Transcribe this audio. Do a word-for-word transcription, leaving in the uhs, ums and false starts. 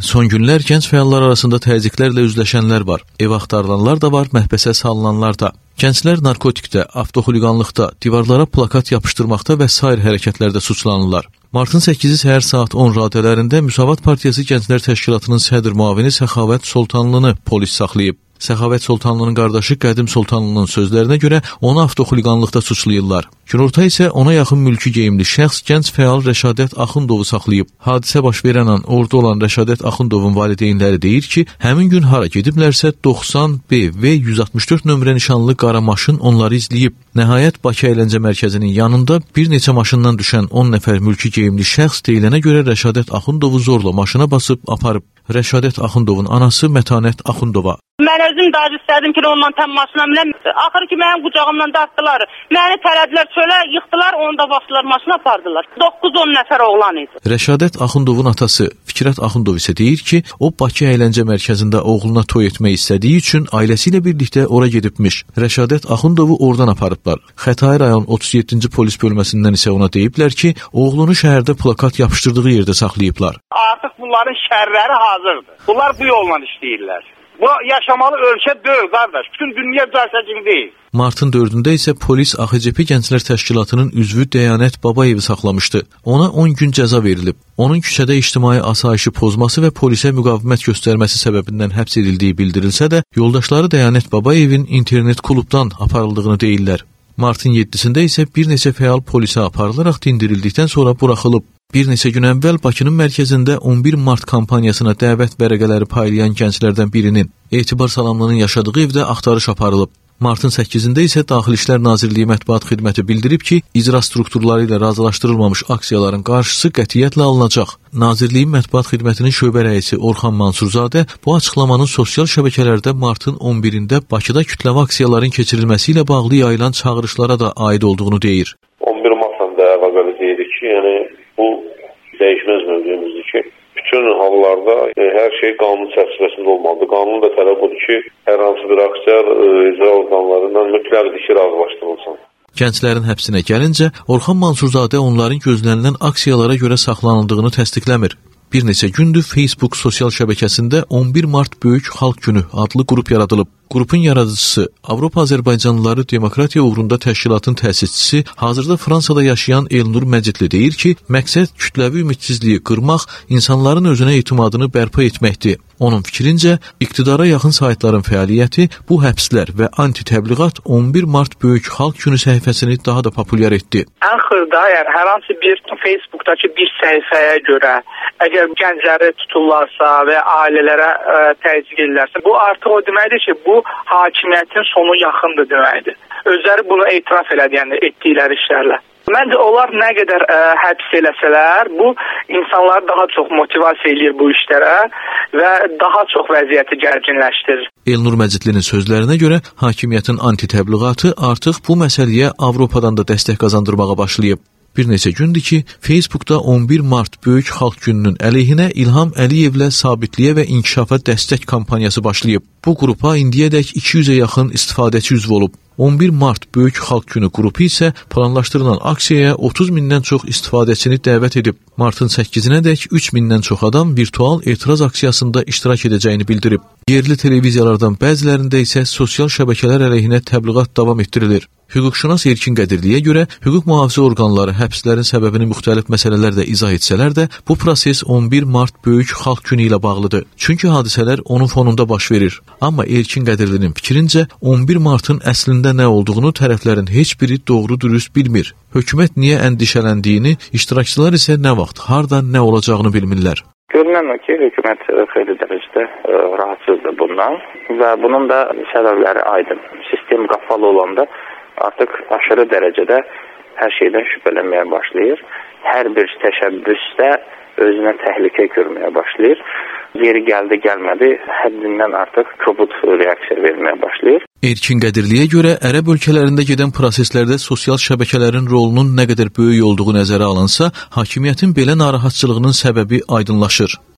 Son günlər gənc fəallar arasında təzyiqlərlə üzləşənlər var. Ev axtarılanlar da var, məhbəsə salınanlar da. Gənclər narkotikdə, avtoxuliqanlıqda, divarlara plakat yapışdırmaqda və sair hərəkətlərdə suçlanırlar. Martın səkkizi səhər saat on radələrində Müsavat Partiyası Gənclər Təşkilatının sədr müavini Səxavət Soltanlını polis saxlayıb. Səxavət Soltanlının qardaşı Qədim Soltanlının sözlərinə görə onu avtoxuliqanlıqda suçlayırlar. Günorta isə ona yaxın mülki geyimli şəxs gənc fəal Rəşadət Axundovu saxlayıb. Hadisə baş verən an orada olan Rəşadət Axundovun valideynləri deyir ki, həmin gün hara gediblərsə doxsan B V yüz altmış dörd nömrə nişanlı qara maşın onları izləyib. Nəhayət Bakı əyləncə mərkəzinin yanında bir neçə maşından düşən on nəfər mülki geyimli şəxs deyilənə görə Rəşadət Axundovu zorla maşına basıb aparıb. Rəşadət Axundovun anası Mətanət Axundova. Mən özüm daha istədim ki, onunla tam maşına minəm. Axır ki, mənim qucağımdan dartdılar. Məni tələdilər çölə, yıxdılar, onu da basdılar, maşına apardılar. doqquz on nəfər oğlan idi. Rəşadət Axundovun atası Fikrət Axundov isə deyir ki, o Bakı əyləncə mərkəzində oğluna toy etmək istədiyi üçün ailəsi ilə birlikdə ora gedibmiş. Rəşadət Axundovu oradan aparıblar. Xətai rayon otuz yeddinci polis bölməsindən isə ona deyiblər ki, oğlunu şəhərdə plakat yapışdırdığı yerdə saxlayıblar. Artıq bunların şərləri hazırdır. Bunlar bu yolla işləyirlər. Bu yaşamalı ölkə deyil, qardaş. Bütün dünya cəlsə kimi deyil. Martın dördündə isə polis A X C P Gənclər Təşkilatının üzvü Dəyanət Babayevi saxlamışdı. Ona on gün cəza verilib. Onun küçədə ictimai asayişi pozması və polisə müqavimət göstərməsi səbəbindən həbs edildiyi bildirilsə də, yoldaşları Dəyanət Babayevin internet klubdan aparıldığını deyirlər. Martın yeddisində isə bir neçə fəal polisə aparılaraq dindirildikdən sonra buraxılıb. Bir neçə gün əvvəl Bakının mərkəzində on bir mart kampaniyasına dəvət vərəqələri paylayan gənclərdən birinin Etibar Salamlının yaşadığı evdə axtarış aparılıb. Martın səkkizində isə Daxili İşlər Nazirliyi Mətbuat Xidməti bildirib ki, icra strukturları ilə razılaşdırılmamış aksiyaların qarşısı qətiyyətlə alınacaq. Nazirliyin Mətbuat Xidmətinin şöbə rəisi Orxan Mansurzadə bu açıqlamanın sosial şəbəkələrdə martın on birində Bakıda kütləvi aksiyaların keçirilməsi ilə bağlı yayılan çağırışlara da aid olduğunu deyir. on bir martda əlaqəli deyirik ki, yəni bu dəyişməz mövqeyimizdir ki, bütün hallarda e, hər şey qanun çərçivəsində olmalıdır. Qanun da tələb odur ki, hər hansı bir aksiya e, icra orqanlarından mütləqdir ki, razılaşdırılsın. Gənclərin həbsinə gəlincə, Orxan Mansurzadə onların gözlənilən aksiyalara görə saxlanıldığını təsdiqləmir. Bir neçə gündür Facebook sosial şəbəkəsində on bir mart Böyük Xalq Günü adlı qrup yaradılıb. Qrupun yaradıcısı, Avropa Azərbaycanlıları Demokratiya uğrunda təşkilatın təsisçisi, hazırda Fransada yaşayan Elnur Məcidli deyir ki, məqsəd kütləvi ümidsizliyi qırmaq, insanların özünə etimadını bərpa etməkdir. Onun fikrincə, iqtidara yaxın saytların fəaliyyəti bu həbslər və anti-təbliğat on bir mart Böyük Xalq Günü səhifəsini daha da populyar etdi. Ən xırda, yəni hər hansı bir Facebookdakı bir səhifəyə görə, əgər gəncləri tuturlarsa və ailələrə ə, təzyiq edirlərsə, bu artıq o deməkdir ki, bu hakimiyyətin sonu yaxındır deməkdir. Özləri bunu etiraf elədi, yəni etdikləri işlərlə. Məncə onlar nə qədər ə, həbs eləsələr, bu insanları daha çox motivasiya eləyir bu işlərə və daha çox vəziyyəti gərginləşdirir. Elnur Məcidlinin sözlərinə görə hakimiyyətin anti-təbliğatı artıq bu məsələyə Avropadan da dəstək qazandırmağa başlayıb. Bir neçə gündür ki, Facebookda on bir mart Böyük Xalq Gününün əleyhinə İlham Əliyevlə sabitliyə və inkişafa dəstək kampaniyası başlayıb. Bu qrupa indiyədək iki yüzə yaxın istifadəçi üzv olub. on bir mart Böyük Xalq Günü qrupu isə planlaşdırılan aksiyaya otuz mindən çox istifadəçini dəvət edib. Martın səkkizinədək üç mindən çox adam virtual etiraz aksiyasında iştirak edəcəyini bildirib. Yerli televiziyalardan bəzilərində isə sosial şəbəkələr əleyhinə təbliğat davam etdirilir. Hüquqşünas Erkin Qədirliyə görə hüquq mühafizə orqanları həbslərin səbəbini müxtəlif məsələlərlə izah etsələr də, bu proses on bir mart Böyük Xalq Günü ilə bağlıdır. Çünki hadisələr onun fonunda baş verir. Amma Erkin Qədirlinin fikrincə, on bir martın əslində nə olduğunu tərəflərin heç biri doğru-dürüst bilmir. Hökumət niyə əndişələndiyini, iştirakçılar isə nə vaxt, harda nə olacağını bilmirlər. Görünən o ki, hökumət xeyli dərəcədə ə, rahatsızdır bundan və bunun da səbəbləri aydın. Sistem qapalı olanda artıq aşırı dərəcədə hər şeydən şübhələnməyə başlayır. Hər bir təşəbbüsdə özünə təhlükə görməyə başlayır. Yeri gəldi, gəlmədi, həddindən artıq kobud reaksiya verməyə başlayır. Erkin Qədirliyə görə ərəb ölkələrində gedən proseslərdə sosial şəbəkələrin rolunun nə qədər böyük olduğu nəzərə alınsa, hakimiyyətin belə narahatçılığının səbəbi aydınlaşır.